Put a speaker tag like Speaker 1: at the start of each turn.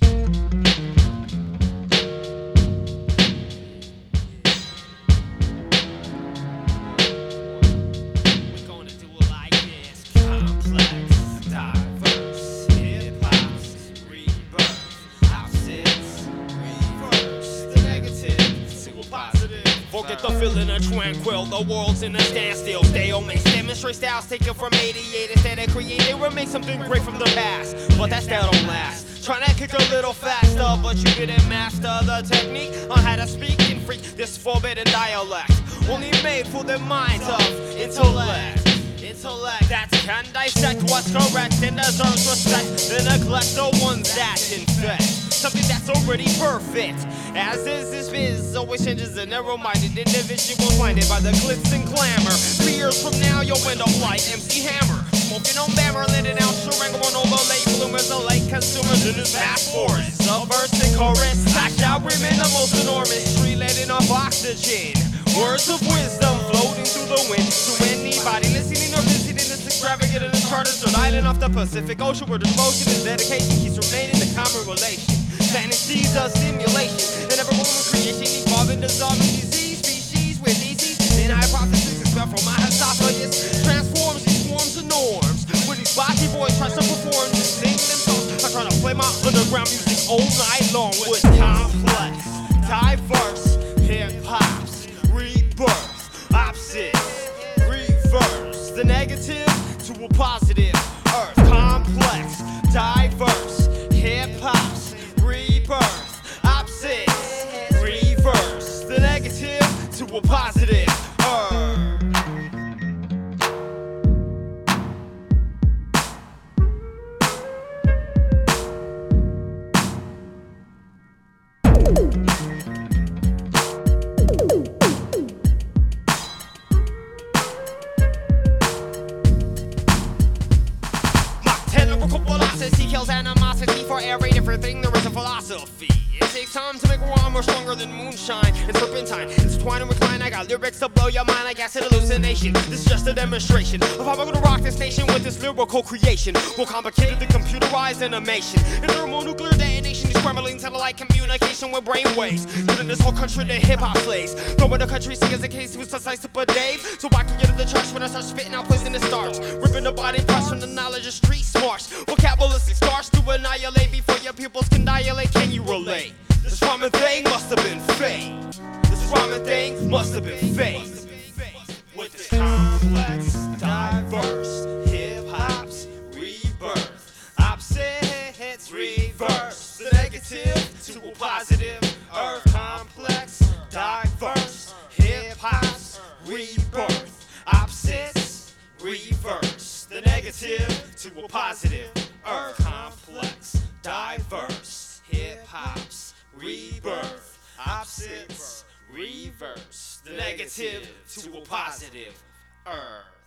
Speaker 1: Forget the feeling of tranquil, the world's in a standstill. Stalemates, demonstrate styles taken from 88 instead of creating, remake something great from the past. But that style don't last. Trying to kick a little faster, but you didn't master the technique on how to speak and freak this forbidden dialect. Only made for the minds of intellect that can dissect what's correct and deserves respect, then neglect the ones that infect something that's already perfect. As is this biz, always changes a narrow-minded individual blinded by the glitz and glamour. 3 years from now, you'll end up like MC Hammer, smoking on Bammer, letting out Sharango on all the late bloomers, the late consumers in his fast forest. The verse and chorus, packed out women, the most enormous tree letting off oxygen. Words of wisdom floating through the wind to anybody listening or visiting this extravagant and chartered island off the Pacific Ocean, where the motion and dedication keeps remaining the common relation. Fantasies of stimulation and every woman creation evolving, dissolving disease species with disease and hypothesis expelled from my esophagus transforms these forms and norms. When these body boys try to perform and sing themselves, I try to play my underground music all night long with complex, diverse hip-hops, rebirth, opposites, reverse the negative to a positive earth. Complex, diverse hip-hops, rebirth, opposites, reverse the negative to a positive earth. He kills animosity for every different thing. There is a philosophy. It takes time to make rhyme more stronger than moonshine and serpentine. Intertwine and recline. I got lyrics to blow your mind like acid hallucination. This is just a demonstration of how I'm gonna rock this nation with this lyrical creation. More complicated than computerized animation. And thermonuclear detonation is scrambling satellite communication with brainwaves. Turning this whole country to hip-hop slaves. Throwing the country singers a case who's such Super Dave. So I can get in the trash when I start spitting out poisonous starch. Ripping the body parts from the knowledge of street smarts. Vocabulary starts to annihilate before your pupils can dilate. Can you relate? This rhyming thing must have been fake. This rhyming thing must have been fake. With this complex, diverse hip-hops, rebirth, opposites, reverse the negative to a positive earth. Complex, diverse hip-hops, rebirth, opposites, reverse the negative to a positive earth. Complex, diverse hip-hops, rebirth, opposites, reverse the negative to a positive earth.